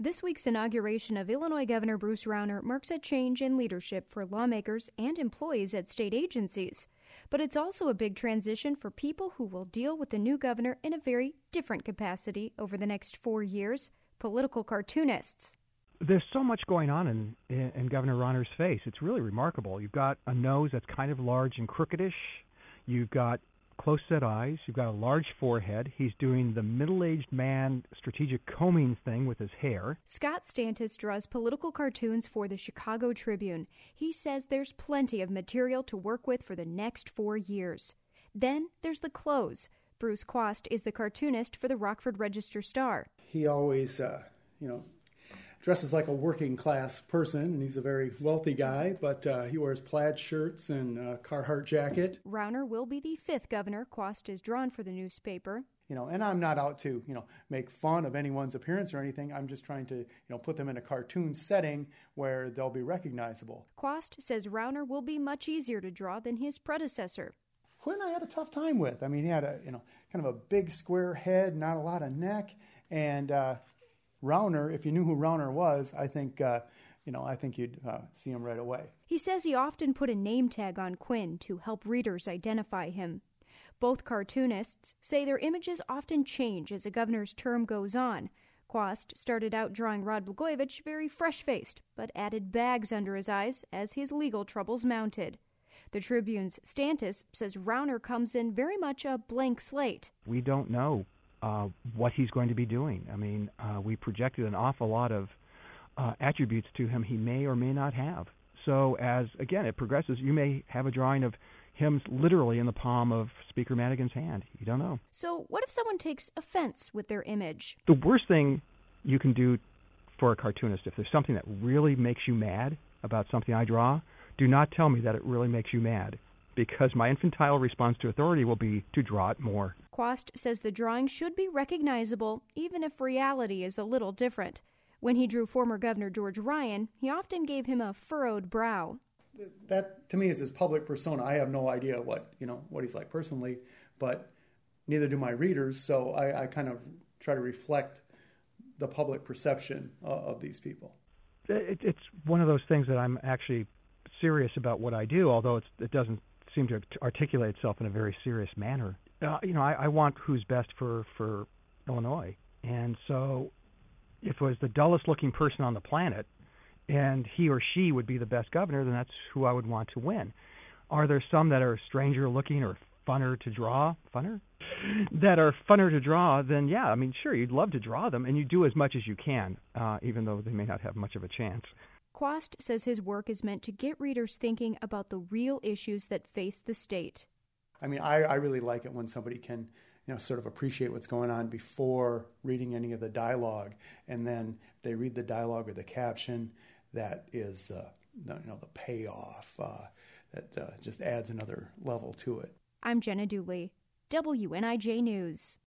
This week's inauguration of Illinois Governor Bruce Rauner marks a change in leadership for lawmakers and employees at state agencies. But it's also a big transition for people who will deal with the new governor in a very different capacity over the next 4 years: political cartoonists. There's so much going on in Governor Rauner's face. It's really remarkable. You've got a nose that's kind of large and crookedish. You've got close-set eyes. You've got a large forehead. He's doing the middle-aged man strategic combing thing with his hair. Scott Stantis draws political cartoons for the Chicago Tribune. He says there's plenty of material to work with for the next 4 years. Then there's the clothes. Bruce Quast is the cartoonist for the Rockford Register-Star. He always, dresses like a working class person, and he's a very wealthy guy, but he wears plaid shirts and a Carhartt jacket. Rauner will be the 5th governor Quast has drawn for the newspaper. And I'm not out to, make fun of anyone's appearance or anything. I'm just trying to, put them in a cartoon setting where they'll be recognizable. Quast says Rauner will be much easier to draw than his predecessor. Quinn I had a tough time with. I mean, he had a, kind of a big square head, not a lot of neck, and Rauner, if you knew who Rauner was, I think you'd see him right away. He says he often put a name tag on Quinn to help readers identify him. Both cartoonists say their images often change as a governor's term goes on. Quast started out drawing Rod Blagojevich very fresh-faced, but added bags under his eyes as his legal troubles mounted. The Tribune's Stantis says Rauner comes in very much a blank slate. We don't know what he's going to be doing. I mean, we projected an awful lot of attributes to him he may or may not have. So as, again, it progresses, you may have a drawing of him literally in the palm of Speaker Madigan's hand. You don't know. So what if someone takes offense with their image? The worst thing you can do for a cartoonist, if there's something that really makes you mad about something I draw, do not tell me that it really makes you mad, because my infantile response to authority will be to draw it more. Quast says the drawing should be recognizable, even if reality is a little different. When he drew former Governor George Ryan, he often gave him a furrowed brow. That, to me, is his public persona. I have no idea what he's like personally, but neither do my readers, so I kind of try to reflect the public perception of these people. It's one of those things that I'm actually serious about what I do, although it doesn't seem to articulate itself in a very serious manner. I want who's best for Illinois. And so if it was the dullest looking person on the planet and he or she would be the best governor, then that's who I would want to win. Are there some that are stranger looking or funner to draw? That are funner to draw, then yeah, I mean, sure, you'd love to draw them, and you do as much as you can, even though they may not have much of a chance. Quast says his work is meant to get readers thinking about the real issues that face the state. I mean, I really like it when somebody can, sort of appreciate what's going on before reading any of the dialogue, and then they read the dialogue or the caption. That is the payoff that just adds another level to it. I'm Jenna Dooley, WNIJ News.